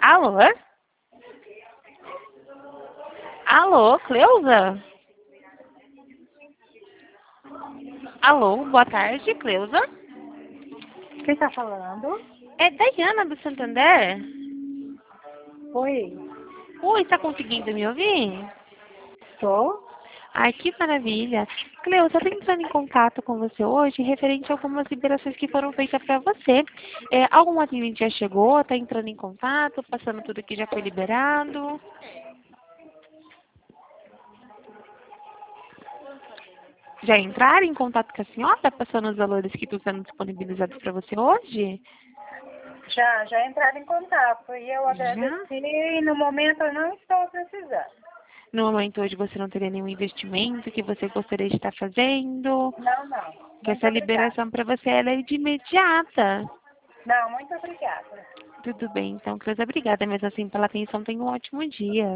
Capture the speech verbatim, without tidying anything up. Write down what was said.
Alô? Alô, Cleusa? Alô, boa tarde, Cleusa. Quem está falando? É Dayana do Santander? Oi, Oi, está conseguindo me ouvir? estou. Ai, que maravilha. Cleusa, eu estou entrando em contato com você hoje referente a algumas liberações que foram feitas para você. É, algum atendente já chegou, está entrando em contato, passando tudo que já foi liberado? Já entraram em contato com a senhora, passando os valores que estão sendo disponibilizados para você hoje? Já, já entraram em contato e eu Já? agradeci e no momento eu não estou precisando. No momento hoje você não teria nenhum investimento que você gostaria de estar fazendo? Não, não. Que Muito essa obrigada. liberação para você ela é de imediata. Não, muito obrigada. Tudo bem, então, Cleusa, obrigada mesmo assim pela atenção. Tenha um ótimo dia.